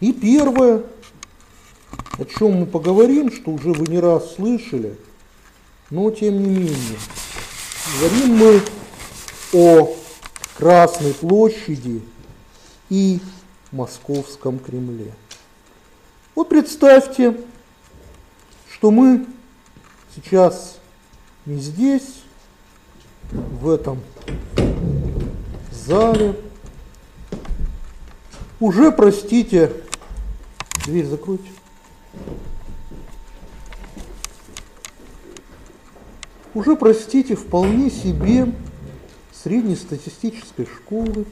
И первое, о чем мы поговорим, что уже вы не раз слышали, но тем не менее, говорим мы о Красной площади и Московском Кремле. Вот представьте, что мы сейчас не здесь, в этом зале, уже, простите, дверь закройте. Уже, простите, вполне себе среднестатистической школы.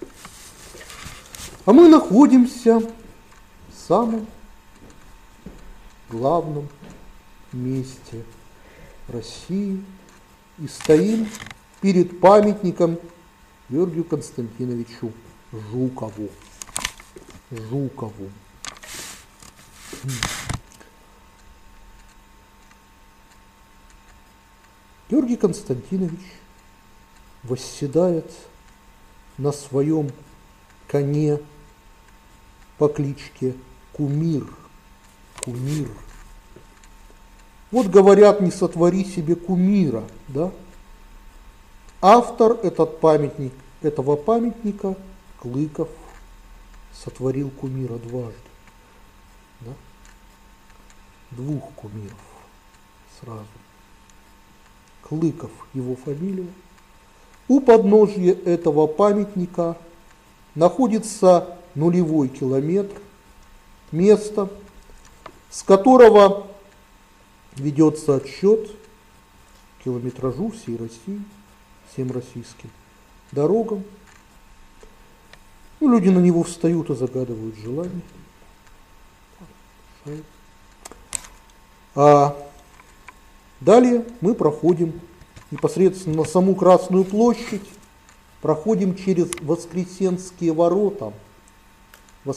А мы находимся в самом главном месте России и стоим перед памятником Георгию Константиновичу Жукову. Георгий Константинович восседает на своем коне по кличке Кумир. Вот говорят, не сотвори себе кумира, да? Автор этого памятника, Клыков, сотворил кумира дважды. Да? Двух кумиров сразу. Клыков его фамилия. У подножия этого памятника находится нулевой километр, место, с которого ведется отсчет километражу всей России, всем российским дорогам. Люди на него встают и загадывают желания. А далее мы проходим непосредственно на саму Красную площадь, проходим через Воскресенские ворота. В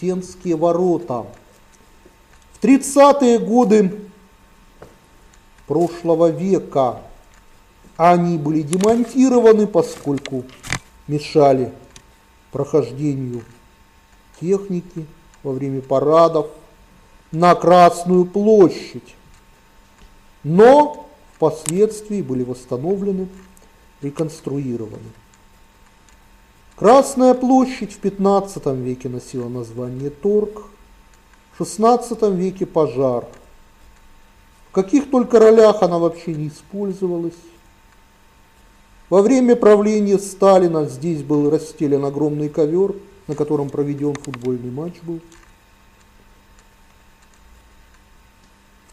30-е годы прошлого века они были демонтированы, поскольку мешали прохождению техники во время парадов на Красную площадь. Но впоследствии были восстановлены, реконструированы. Красная площадь в 15 веке носила название Торг, в 16 веке Пожар. В каких только ролях она вообще не использовалась. Во время правления Сталина здесь был расстелен огромный ковер, на котором проведен футбольный матч был. В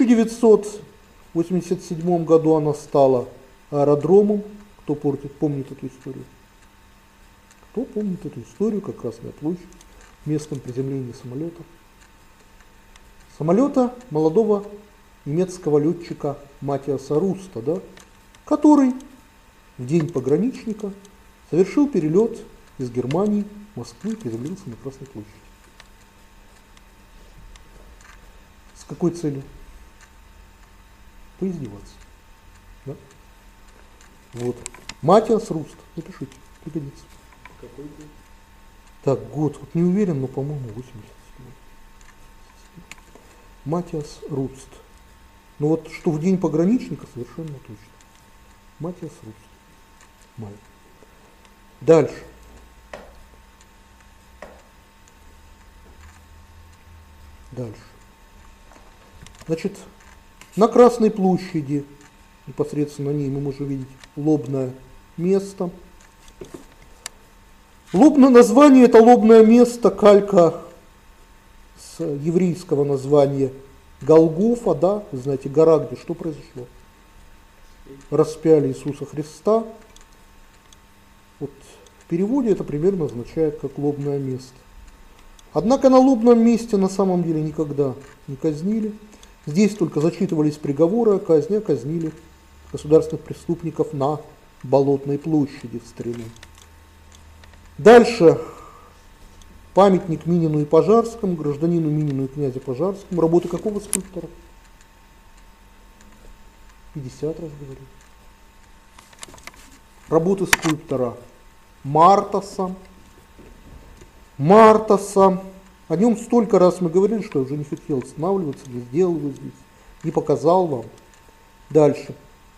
1987 году она стала аэродромом. Кто помнит эту историю? Кто помнит эту историю, как Красная площадь, местом приземления самолета? Самолета молодого немецкого летчика Матиаса Руста, да, который в день пограничника совершил перелет из Германии в Москву и приземлился на Красной площади. С какой целью? Поиздеваться. Да? Вот. Матиас Руст. Напишите, пригодится. Какой год? Так, год. Вот не уверен, но, по-моему, 87. Матиас Руст. Ну вот, что в день пограничника, совершенно точно. Матиас Руст. Май. Дальше. Значит, на Красной площади, непосредственно на ней мы можем видеть лобное место. Лобное название, это лобное место, калька с еврейского названия Голгофа, да, вы знаете, гора, где что произошло? Распяли Иисуса Христа. Вот в переводе это примерно означает как лобное место. Однако на лобном месте на самом деле никогда не казнили. Здесь только зачитывались приговоры о казни, казнили государственных преступников на Болотной площади в старину. Дальше памятник Минину и Пожарскому, гражданину Минину и князю Пожарскому. Работы какого скульптора? 50 раз говорю. Работы скульптора Мартаса, О нем столько раз мы говорили, что я уже не хотел останавливаться, не сделал его здесь, не показал вам. Дальше.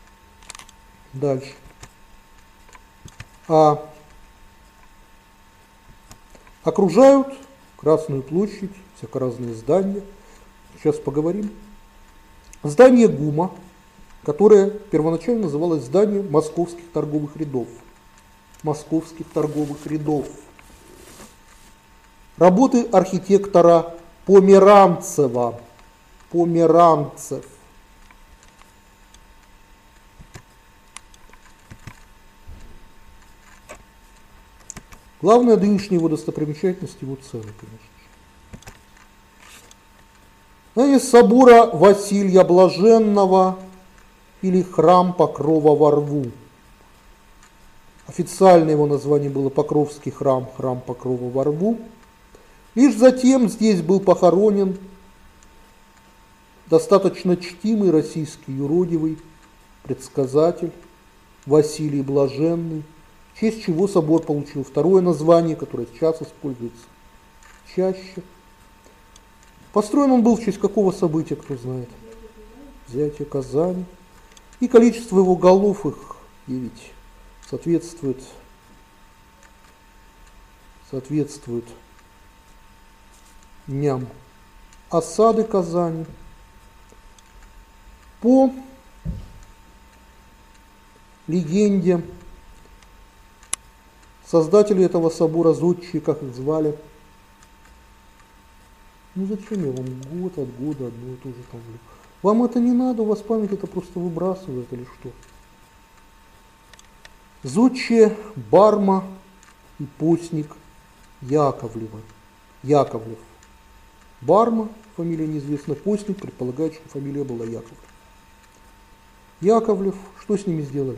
Окружают Красную площадь всяко разные здания. Сейчас поговорим. Здание ГУМа, которое первоначально называлось здание Московских торговых рядов. Московских торговых рядов. Работы архитектора Померанцева. Померанцев. Главная нынешняя его достопримечательность, его цены, конечно же. Здание собора Василия Блаженного или храм Покрова во Рву. Официальное его название было Покровский храм, храм Покрова во Рву. Лишь затем здесь был похоронен достаточно чтимый российский юродивый предсказатель Василий Блаженный, в честь чего собор получил второе название, которое сейчас используется чаще. Построен он был в честь какого события, кто знает? Взятие Казани. И количество его голов, их 9, соответствует дням осады Казани. По легенде, создатели этого собора, зодчие, как их звали, ну зачем я вам год от года одно и то же там? Вам это не надо, у вас память это просто выбрасывает или что? Зодчие Барма и постник Яковлев. Барма, фамилия неизвестна, постник предполагает, что фамилия была Яковлев. Яковлев, что с ними сделали?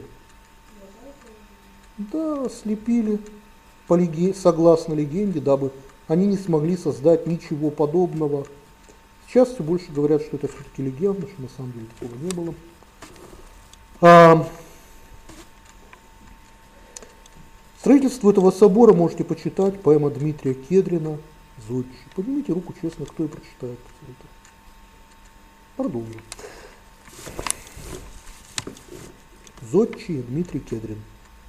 Да, слепили, согласно легенде, дабы они не смогли создать ничего подобного. Сейчас все больше говорят, что это все-таки легенда, что на самом деле такого не было. Строительство этого собора можете почитать, поэма Дмитрия Кедрина «Зодчий». Поднимите руку, честно, кто и прочитает это. Продолжим. Зодчий Дмитрий Кедрин.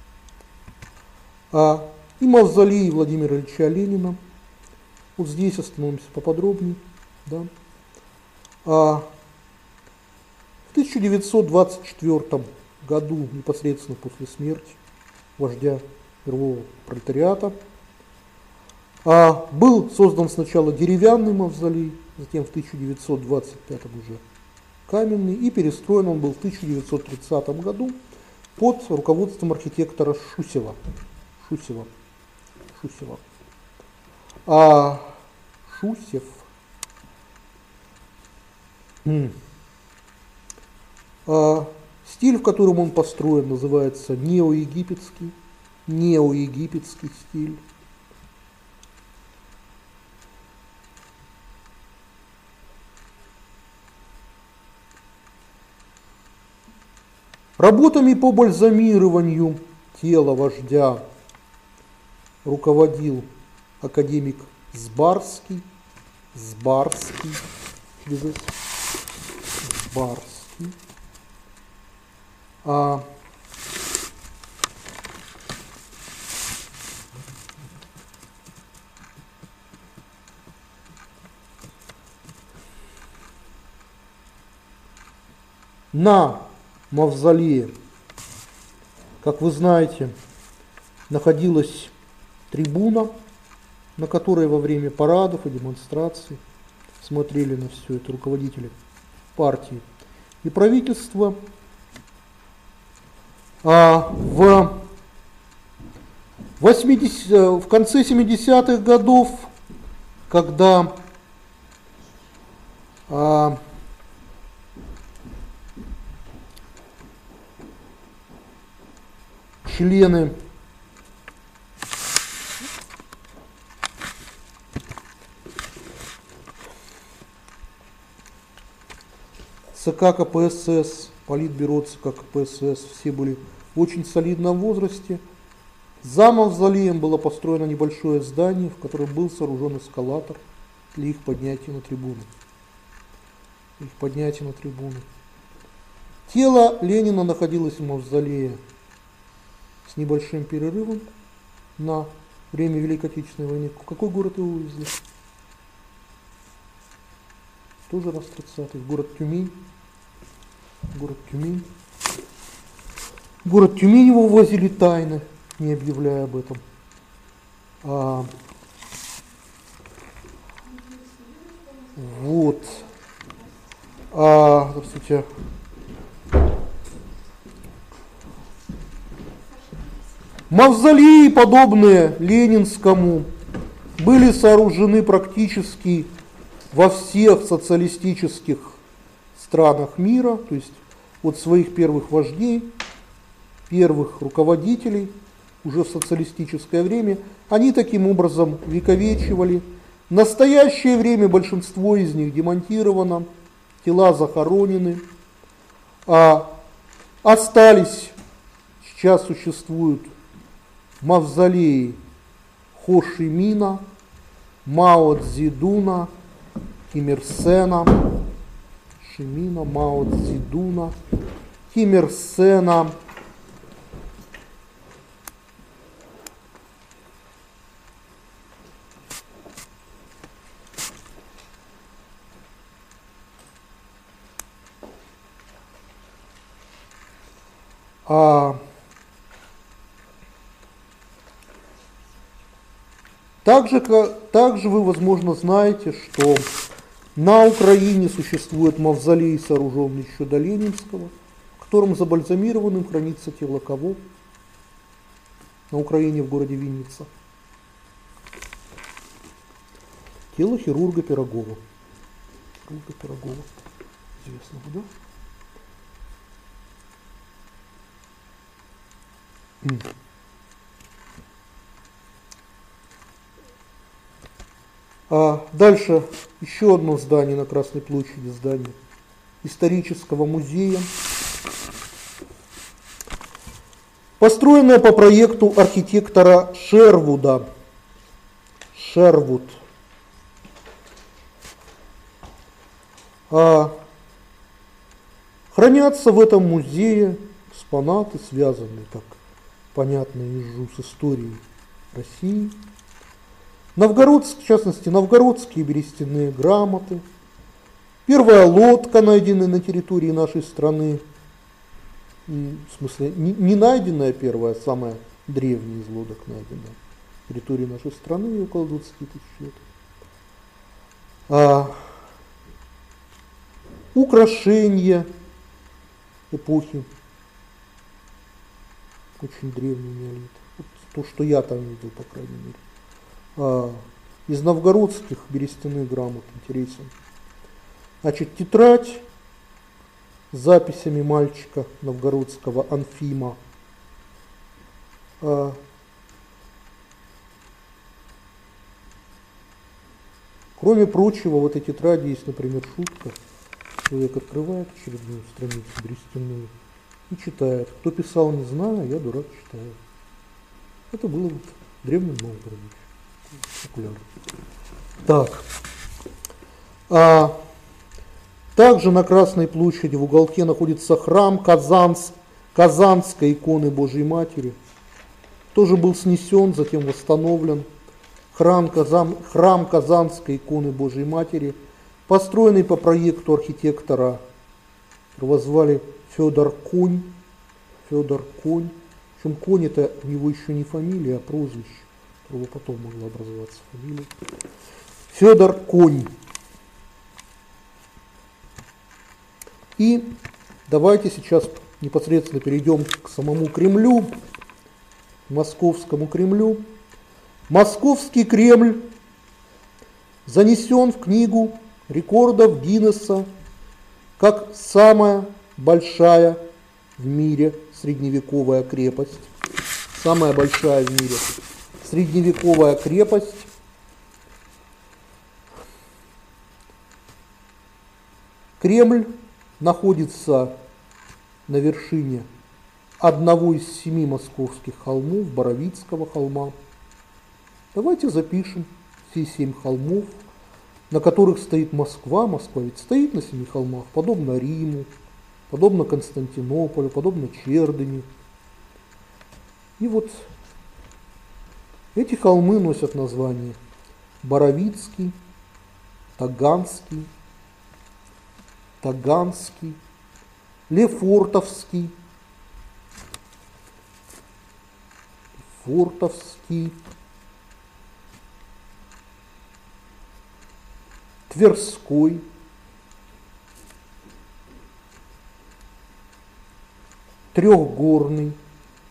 И мавзолей Владимира Ильича Ленина. Вот здесь остановимся поподробнее. Да. В 1924 году, непосредственно после смерти вождя мирового пролетариата, был создан сначала деревянный мавзолей, затем в 1925 уже каменный, и перестроен он был в 1930 году под руководством архитектора Шусева. Шусев. Стиль, в котором он построен, называется неоегипетский стиль. Работами по бальзамированию тела вождя руководил академик Сбарский. На мавзолее, как вы знаете, находилась трибуна, на которой во время парадов и демонстраций смотрели на все это руководители партии и правительства. В конце 70-х годов, когда члены ЦК КПСС, Политбюро ЦК КПСС, все были в очень солидном возрасте. За мавзолеем было построено небольшое здание, в котором был сооружен эскалатор. для их поднятия на трибуну. Их поднятия на трибуну. Тело Ленина находилось в мавзолее с небольшим перерывом на время Великой Отечественной войны. В какой город его увезли? Тоже раз 30-й. Город Тюмень. Город Тюмень. Город Тюмень его увозили тайно, не объявляя об этом. Вот. Здравствуйте. Мавзолеи, подобные Ленинскому, были сооружены практически во всех социалистических странах мира, то есть от своих первых вождей, первых руководителей, уже в социалистическое время, они таким образом вековечивали. В настоящее время большинство из них демонтировано, тела захоронены, остались, сейчас существуют мавзолеи Хо Ши Мина, Мао Цзэдуна, Ким Ир Сена, Шимина, Мао Цзэдуна, Ким Ир Сена, также вы, возможно, знаете, что на Украине существует мавзолей, сооруженный еще до Ленинского, в котором забальзамированным хранится тело кого? На Украине, в городе Винница. Тело хирурга Пирогова. Хирурга Пирогова. Известного, да? Дальше еще одно здание на Красной площади, здание исторического музея, построенное по проекту архитектора Шервуда. Шервуд. Хранятся в этом музее экспонаты, связанные, как понятно, ежу с историей России. В частности, новгородские берестяные грамоты. Первая лодка, найденная на территории нашей страны. В смысле, не найденная первая, а самая древняя из лодок найденная на территории нашей страны, около 20 тысяч лет. Украшения эпохи. Очень древний неолит. Вот то, что я там видел, по крайней мере. Из новгородских берестяных грамот интересен. Значит, тетрадь с записями мальчика новгородского Анфима. Кроме прочего, в этой тетради есть, например, шутка. Человек открывает очередную страницу берестяную и читает. Кто писал, не знаю, я дурак читаю. Это было в древнем Новгороде. Популярно. Так. Также на Красной площади в уголке находится храм Казанской иконы Божьей Матери. Тоже был снесен, затем восстановлен. Храм Казанской иконы Божьей Матери, построенный по проекту архитектора, его звали Федор Конь. Федор Конь. Причем Конь это у него еще не фамилия, а прозвище. Которого потом могла образоваться фамилия. Федор Конь. И давайте сейчас непосредственно перейдем к самому Кремлю, Московскому Кремлю. Московский Кремль занесен в книгу рекордов Гиннесса как самая большая в мире средневековая крепость. Самая большая в мире средневековая крепость. Кремль находится на вершине одного из 7 московских холмов, Боровицкого холма. Давайте запишем все 7 холмов на которых стоит Москва. Москва ведь стоит на 7 холмах, подобно Риму, подобно Константинополю, подобно Чердыни. И вот эти холмы носят название Боровицкий, Таганский, Лефортовский, Тверской, Трехгорный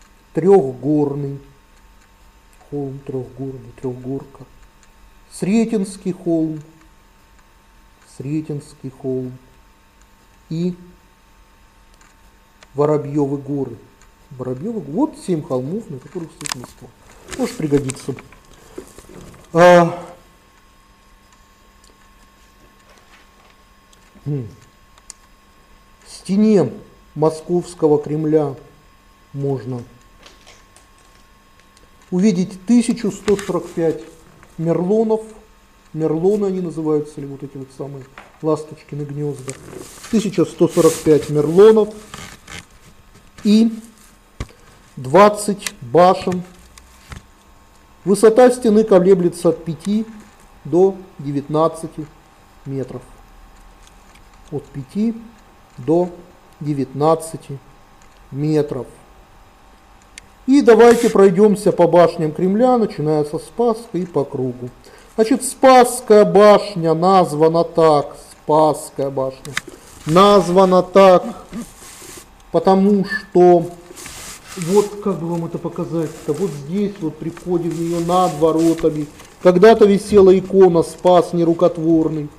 холм, Трехгорка, Сретенский холм и Воробьевы горы. Вот 7 холмов, на которых стоит Москва. Может пригодиться. В стене Московского Кремля можно увидеть 1145 мерлонов. Мерлоны они называются, или вот эти вот самые ласточкины гнезда. 1145 мерлонов и 20 башен. Высота стены колеблется от 5 до 19 метров. От 5 до 19 метров. И давайте пройдемся по башням Кремля, начиная со Спасской и по кругу. Значит, Спасская башня названа так, потому что, вот как бы вам это показать-то, вот здесь вот при входе в нее над воротами когда-то висела икона Спас Нерукотворный.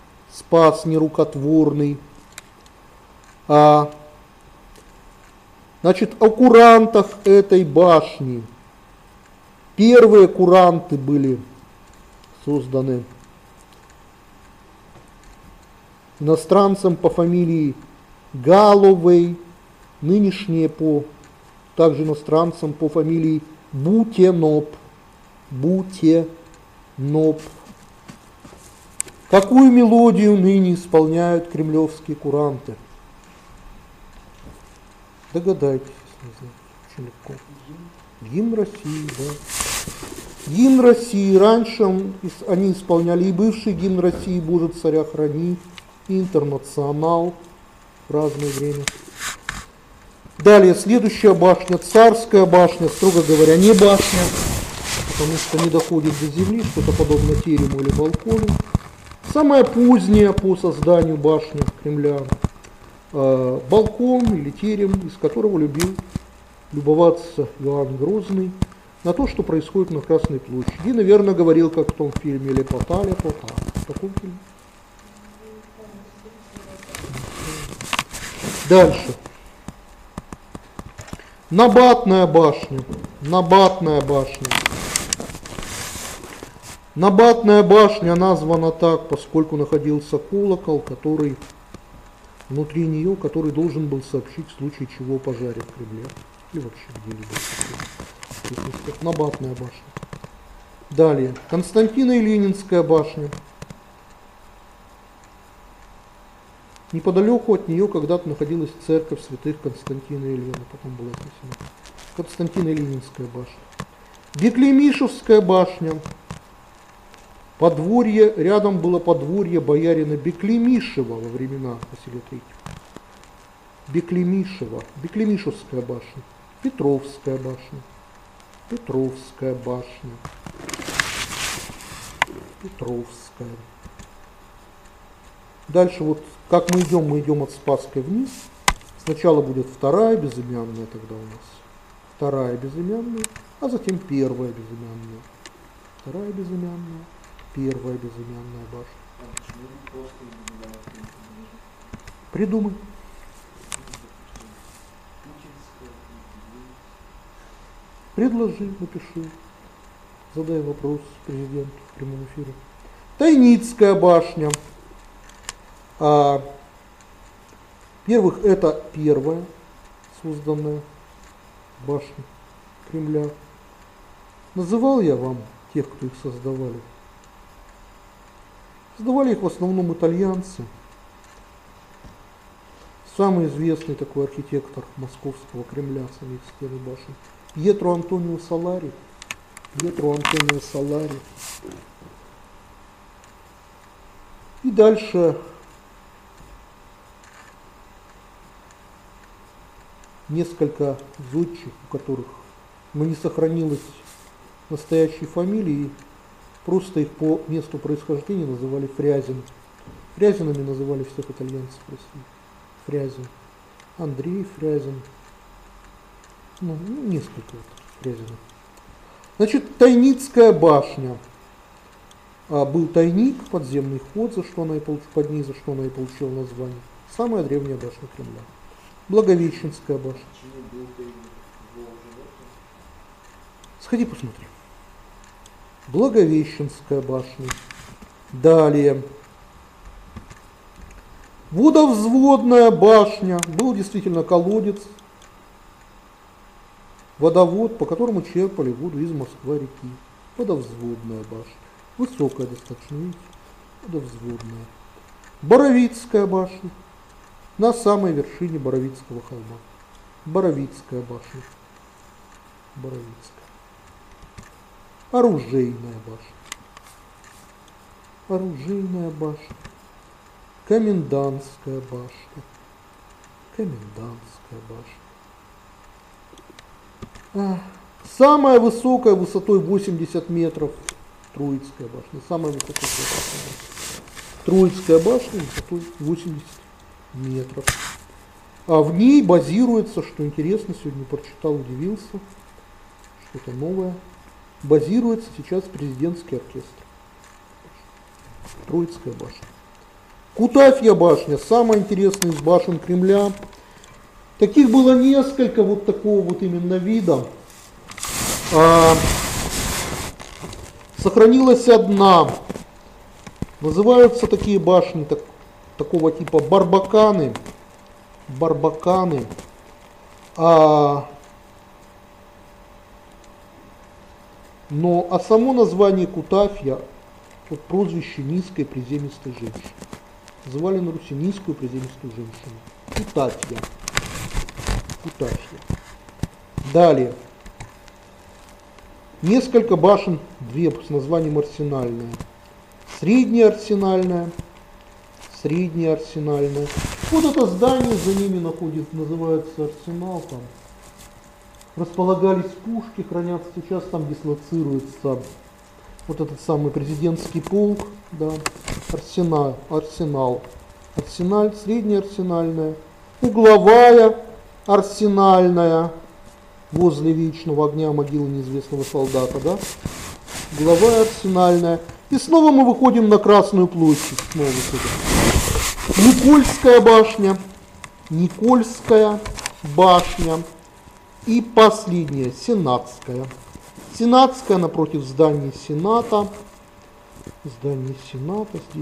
Значит, о курантах этой башни. Первые куранты были созданы иностранцем по фамилии Галлоуэй, нынешние также иностранцем по фамилии Бутеноп. Какую мелодию ныне исполняют кремлевские куранты? Догадайтесь, если не знаете, очень легко. Гимн России, да. Гимн России. Раньше они исполняли и бывший гимн России «Боже, царя храни», и «Интернационал» в разное время. Далее, следующая башня, Царская башня, строго говоря, не башня, потому что не доходит до земли, что-то подобное терему или балкону. Самая поздняя по созданию башни Кремля, балкон или терем, из которого любил любоваться Иоанн Грозный на то, что происходит на Красной площади. И, наверное, говорил, как в том фильме «Лепота». В таком фильме. Дальше. Набатная башня. Набатная башня названа так, поскольку находился колокол, который внутри нее, который должен был сообщить в случае чего о пожаре в Кремле. И вообще где-либо. Набатная башня. Далее. Константино-Ленинская башня. Неподалеку от нее когда-то находилась церковь святых Константина и Елены, потом была снесена. Константино-Ленинская башня. Беклемишевская башня. Подворье, рядом было подворье боярина Беклемишева во времена Василия III. Беклемишевская башня. Петровская башня. Дальше вот, как мы идем от Спасской вниз. Сначала будет вторая безымянная тогда у нас. Вторая безымянная, а затем первая безымянная. Вторая безымянная, первая безымянная башня. Придумай. Предложи, напиши. Задай вопрос президенту в прямом эфире. Тайницкая башня. Во-первых, это первая созданная башня Кремля. Называл я вам тех, кто их создавали? Создавали их в основном итальянцы. Самый известный такой архитектор московского Кремля, самих стен и башен, Пьетро Антонио Солари. Пьетро Антонио Солари. И дальше несколько зодчих, у которых не сохранилось настоящей фамилии, просто их по месту происхождения называли Фрязин. Фрязинами называли всех итальянцев России. Фрязин. Андрей Фрязин. Ну, несколько вот Фрязинов. Значит, Тайницкая башня. Был тайник, подземный ход, под ней, за что она и получила название. Самая древняя башня Кремля. Благовещенская башня. Сходи посмотри. Благовещенская башня. Далее. Водовзводная башня. Был действительно колодец, водовод, по которому черпали воду из Москва-реки. Водовзводная башня. Высокая достаточно, видите? Водовзводная. Боровицкая башня. На самой вершине Боровицкого холма. Боровицкая башня. Боровицкая. Оружейная башня. Оружейная башня. Комендантская башня. Комендантская башня. Самая высокая высотой 80 метров. Троицкая башня. Самая высокая башня. Троицкая башня высотой 80 метров. А в ней базируется, что интересно, сегодня прочитал, удивился, что-то новое. Базируется сейчас президентский оркестр. Троицкая башня. Кутафья башня, самая интересная из башен Кремля. Таких было несколько вот такого вот именно вида. Сохранилась одна. Называются такие башни такого типа барбаканы. Барбаканы. Но само название Кутафья от прозвища низкой приземистой женщины. Называли на Руси низкую приземистую женщину. Кутафья. Кутафья. Далее. Несколько башен, две с названием Арсенальная. Средняя Арсенальная. Средняя Арсенальная. Вот это здание за ними находится, называется Арсенал. Там располагались пушки, хранятся сейчас, там дислоцируется вот этот самый президентский полк. Да. Арсенал. Арсеналь, средняя Арсенальная. Угловая Арсенальная. Возле вечного огня могилы неизвестного солдата, да? Угловая Арсенальная. И снова мы выходим на Красную площадь. Снова выходим. Никольская башня. Никольская башня. И последняя, Сенатская. Сенатская напротив здания Сената. Здание Сената здесь.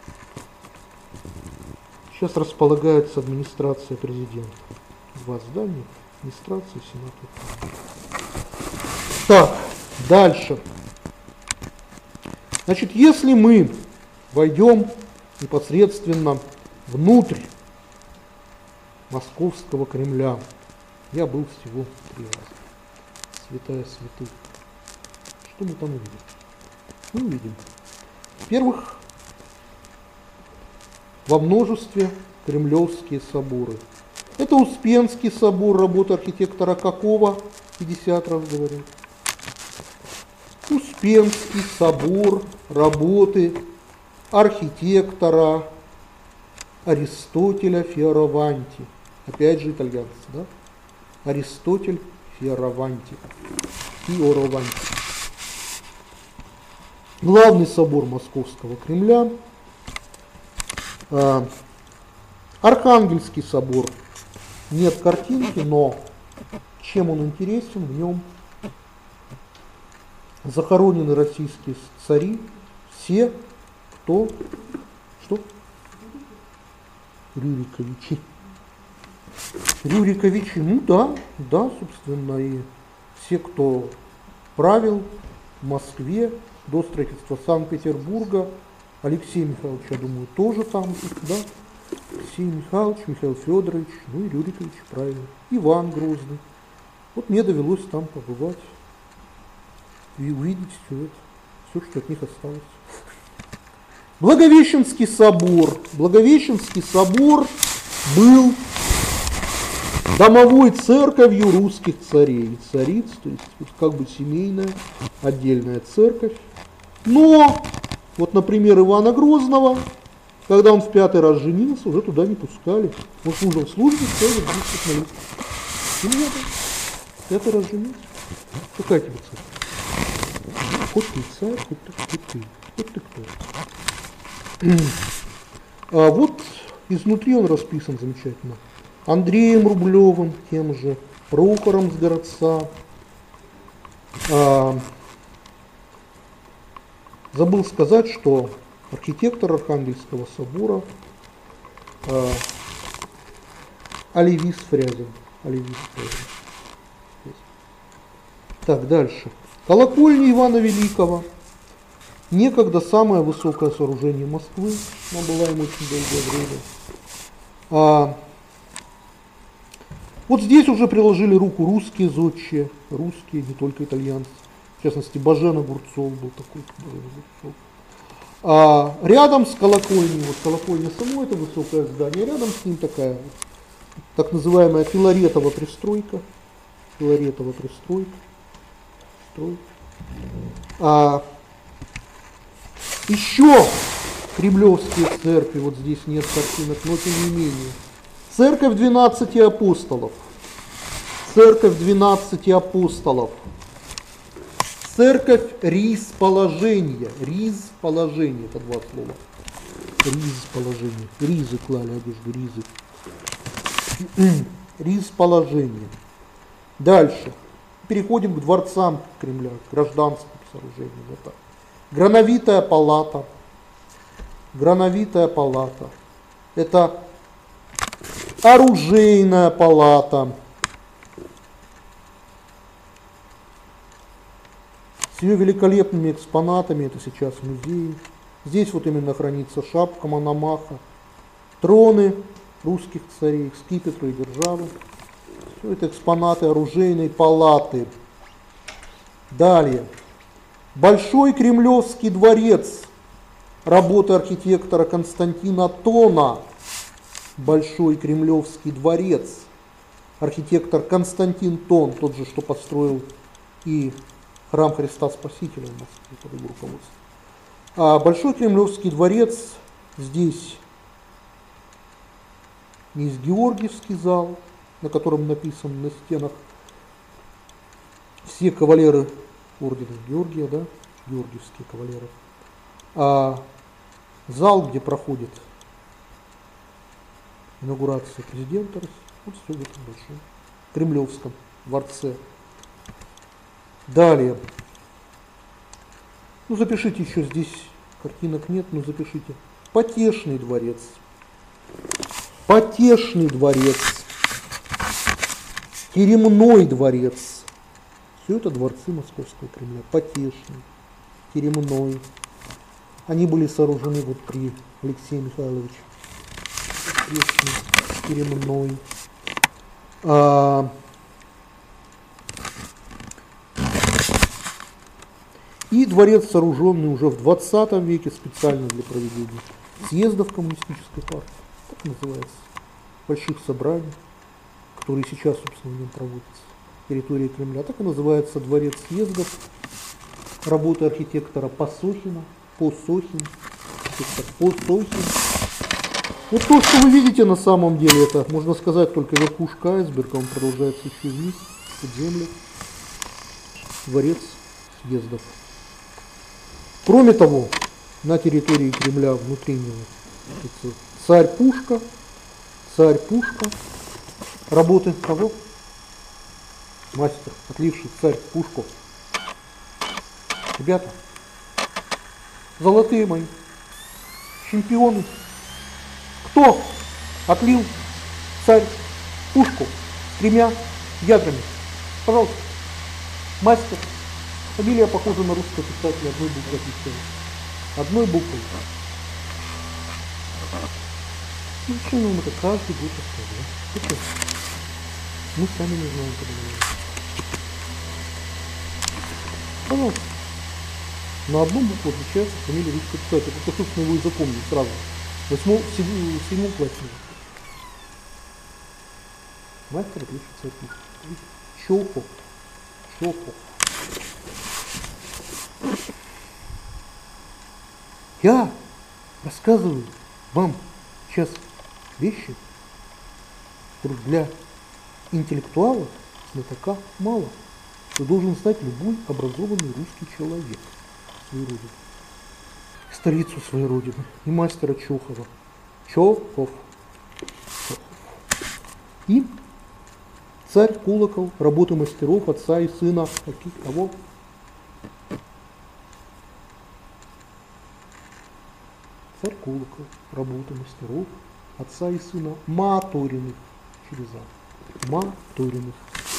Сейчас располагается администрация президента. Два здания. Администрация Сената. Так, дальше. Значит, если мы войдем непосредственно внутрь Московского Кремля, я был всего 3 раза. Святая святых. Что мы там увидим? Мы увидим, во-первых, во множестве кремлевские соборы. Это Успенский собор, работа архитектора какого? 50 раз говорил. Успенский собор, работы архитектора Аристотеля Фиораванти. Опять же итальянцы, да? Аристотель Фиораванти. Главный собор Московского Кремля. Архангельский собор. Нет картинки, но чем он интересен, в нем захоронены российские цари, все, кто, что? Рюриковичи. Рюриковичи, ну да, собственно, и все, кто правил в Москве до строительства Санкт-Петербурга Алексей Михайлович, я думаю, тоже там же, да? Алексей Михайлович, Михаил Федорович, ну и Рюрикович, правильно. Иван Грозный. Вот мне довелось там побывать и увидеть все это, все, что от них осталось. Благовещенский собор. Благовещенский собор был домовой церковью русских царей и цариц, то есть вот как бы семейная отдельная церковь. Но, вот, например, Ивана Грозного, когда он в 5-й раз женился, уже туда не пускали. Он служил в службе, все, вот здесь молился. И меня там 5-й раз женился. Какая тебе церковь? Хоть ты царь, хоть ты кто. А вот изнутри он расписан замечательно. Андреем Рублевым, тем же, Прохором с городца. Забыл сказать, что архитектор Архангельского собора Оливис Фрязин. Так, дальше. Колокольня Ивана Великого. Некогда самое высокое сооружение Москвы. Она была им очень долгое время. Вот здесь уже приложили руку русские зодчие, русские, не только итальянцы. В частности, Бажен Огурцов был такой. Рядом с колокольней, вот колокольня само это высокое здание, рядом с ним такая вот, так называемая Филаретова пристройка. Еще кремлевские церкви, вот здесь нет картинок, но тем не менее. Церковь 12 апостолов. Церковь 12 апостолов. Церковь ризположения. Ризположение, это два слова. Ризположение. Ризы клали одежду, ризы. Ризположение. Дальше. Переходим к дворцам Кремля, к гражданским сооружениям. Это Грановитая палата. Грановитая палата. Это оружейная палата. С ее великолепными экспонатами, это сейчас музей. Здесь вот именно хранится шапка Мономаха, троны русских царей, скипетры и державы. Все это экспонаты оружейной палаты. Далее. Большой Кремлевский дворец. Работы архитектора Константина Тона. Большой Кремлевский дворец. Архитектор Константин Тон, тот же, что построил и храм Христа Спасителя в Москве под его руководством. Большой Кремлевский дворец, здесь Низгеоргиевский зал, на котором написано на стенах все кавалеры ордена Георгия, да, георгиевские кавалеры. Зал, где проходит инаугурация президента, вот все в этом большом Кремлевском дворце. Далее. Ну, запишите еще, здесь картинок нет, но запишите. Потешный дворец. Потешный дворец. Теремной дворец. Все это дворцы Московского Кремля. Потешный, Теремной. Они были сооружены вот при Алексее Михайловиче. Потешный, Теремной. И дворец, сооруженный уже в 20 веке специально для проведения съездов коммунистической партии, так называется, больших собраний, которые сейчас, собственно, в нем проводятся, территории Кремля. Так и называется дворец съездов, работы архитектора Посохина, Посохин. Вот то, что вы видите на самом деле, это, можно сказать, только верхушка айсберга, он продолжается еще вниз, под землю. Дворец съездов. Кроме того, на территории Кремля внутри него царь Пушка, работы кого? Мастер, отливший царь Пушку. Ребята, золотые мои, чемпионы, кто отлил царь Пушку с 3 ядрами? Пожалуйста, мастер. Фамилия похожа на русского писателя, одной буквой. Зачем нам это каждый будет оставлять? Это мы сами не знаем, как делать. Пожалуйста. На одну букву отличается фамилия русского писателя. Это, собственно, его и запомнил сразу. В 7 классе. Мастер отличается от них. Чохов. Чохов. Я рассказываю вам сейчас вещи, которые для интеллектуала, знатока мало. Что должен знать любой образованный русский человек своей родины. Столицу своей родины. И мастера Чохова. Чохов. И царь колокол, работы мастеров, отца и сына. Каких того? Царь колокол, работы мастеров, отца и сына. Моториных. Через А. Моториных.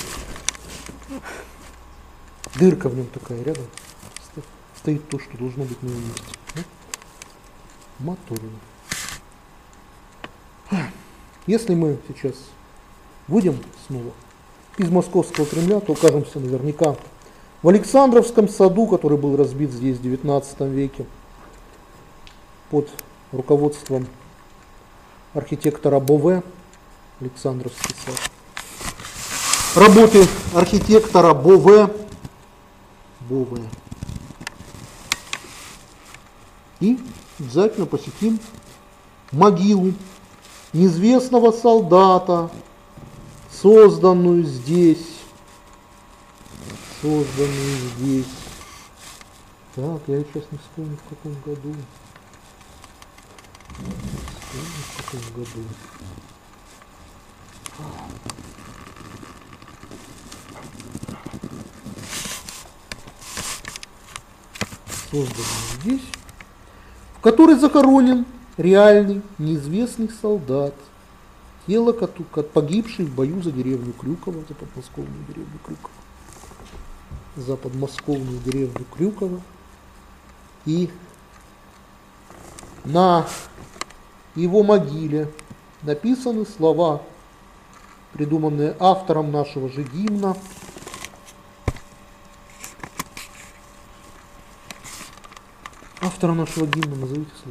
Дырка в нем такая рядом. Стоит то, что должно быть на его месте. Моториных. Если мы сейчас выйдем снова из московского Кремля, то окажемся наверняка в Александровском саду, который был разбит здесь в 19 веке под руководством архитектора Бове. Александровский сад. Работы архитектора Бове. И обязательно посетим могилу неизвестного солдата, созданную здесь. Так, я сейчас не вспомню, в каком году. Созданную здесь, в которой захоронен реальный неизвестный солдат, тело погибший в бою за деревню Крюково, за подмосковную деревню Крюково. За подмосковную деревню Крюково. И на его могиле написаны слова, придуманные автором нашего же гимна. Автора нашего гимна назовите слух.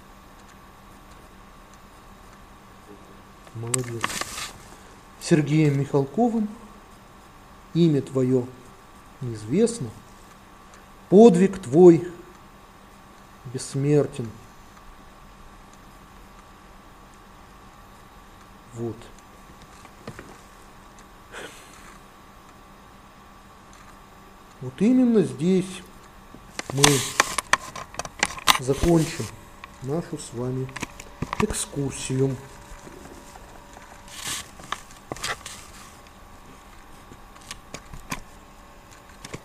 Молодец. Сергеем Михалковым. Имя твое неизвестно. Подвиг твой бессмертен. Вот. Вот именно здесь мы закончим нашу с вами экскурсию.